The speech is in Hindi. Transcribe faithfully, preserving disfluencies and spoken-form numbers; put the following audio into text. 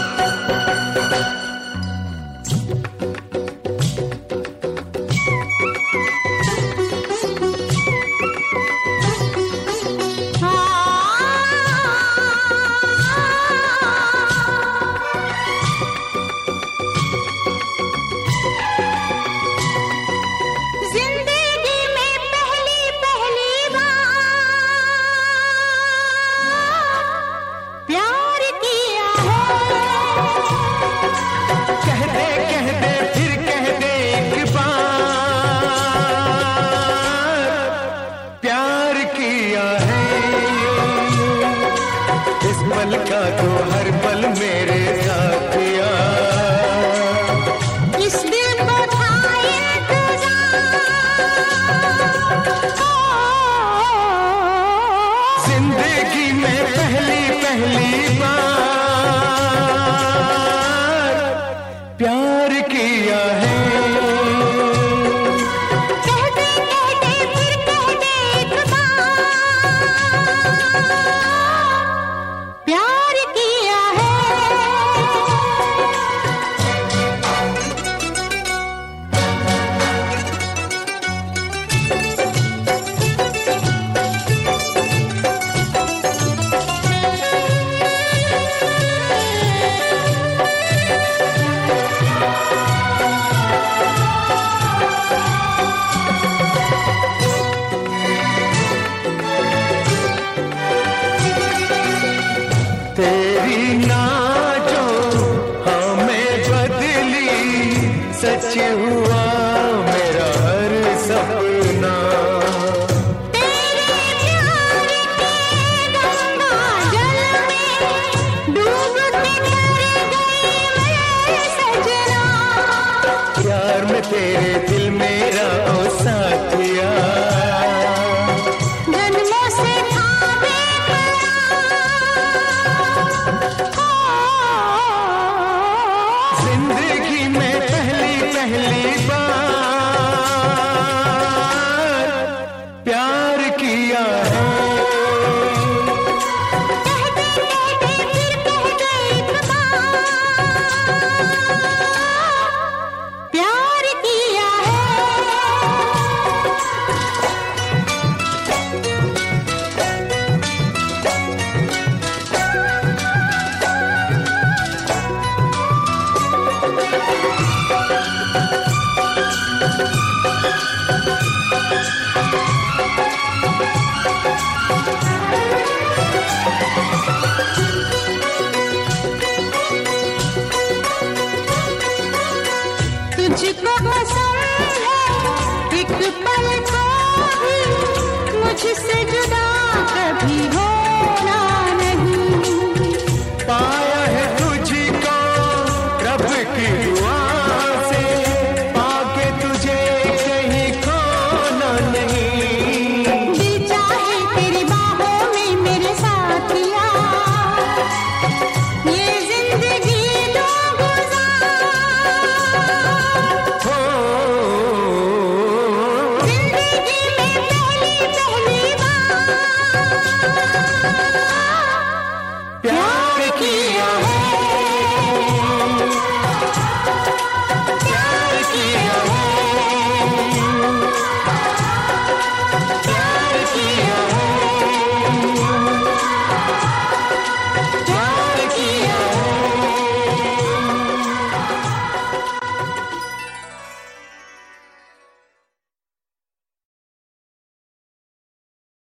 का तो हर पल मेरे साथ यार, इस दिल को था इंतजार, जिंदगी में पहली पहली बार प्यार किया है। तेरी नाजो हमें बदली, सच हुआ मेरा हर सपना। तेरे प्यार के गंगा जल में डूब के मर गई मैं सजना, प्यार में तेरे दिल मेरा ओ साथिया, जन्मों से था जिंदगी में पहली पहली बार प्यार किया है। कहते कहते फिर कह गए प्यार किया है। तुझको पसंद है एक पल को भी, मुझसे जुदा कभी होना नहीं।